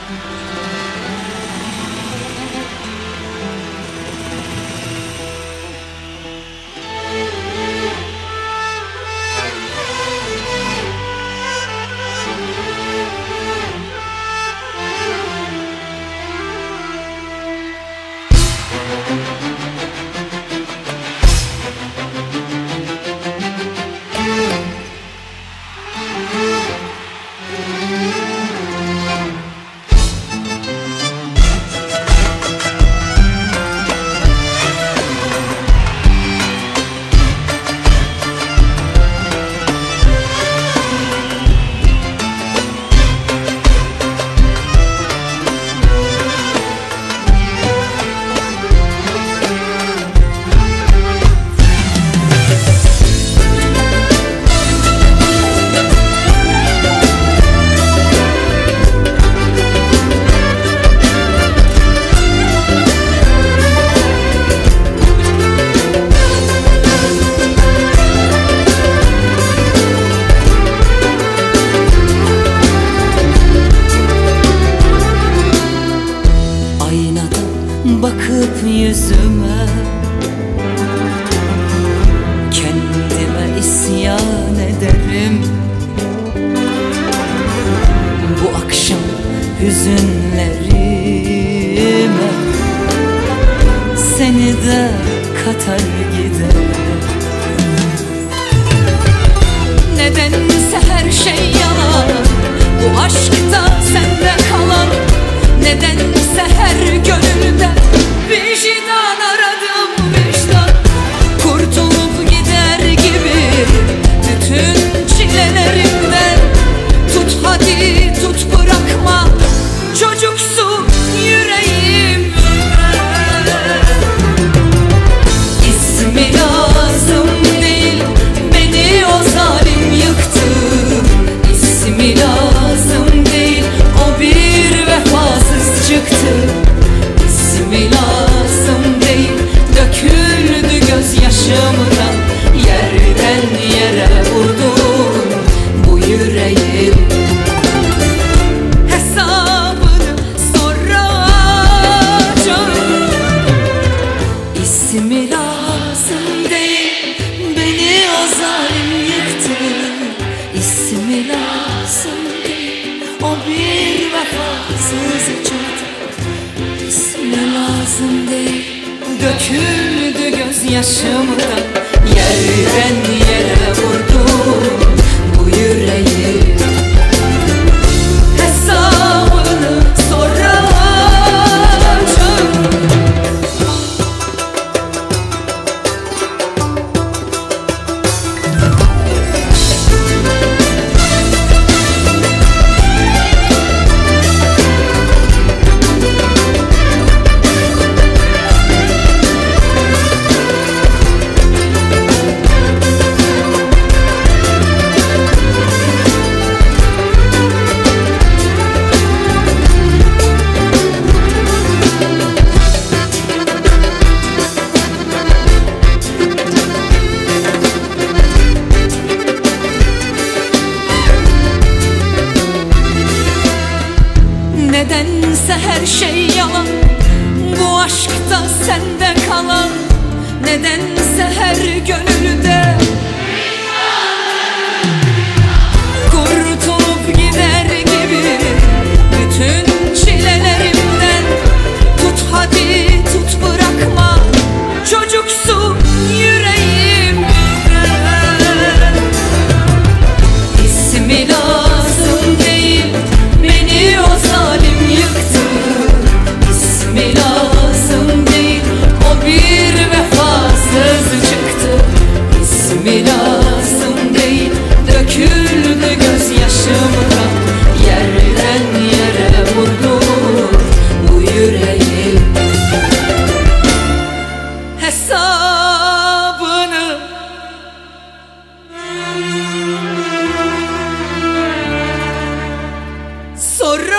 Bakıp yüzüme, kendime isyan ederim. Bu akşam hüzünlerime seni de katar giderim. Nedense her şey yalan, bu aşkta sende kalan. Nedense her gönülde vicdan aradım, vicdan. Kurtulup gider gibi bütün çilelerimden. Tut hadi tut, bırakma çocuksu yüreğimden. İsmi lazım değil, beni o zalim yıktı. İsmi lazım değil, o bir vefasız çıktı. İsmi lazım değil, döküldü gözyaşımdan. Yerden yere vurdun bu yüreğin. Hesabını soracağım. İsmi lazım değil, beni o zalim yıktı. İsmi lazım değil, o bir vefasız çıktı. İsmi lazım değil, döküldü gözyaşımdan. Yerden yere vurdum bu yüreği. Hesabını soracağım. Nedense her şey yalan, bu aşkta sende kalan. Nedense her gönülde kurtulup gider gibi bütün çilelerimden. Tut hadi tut, bırakma çocuksu yüreğimden. İsmi lazım değil, beni o zalim yıktı. İsmi lazım değil, o bir vefasız çıktı. İsmi lazım değil, döküldü gözyaşımdan. Yerden yere vurdu bu yüreği. Hesabını soracağım.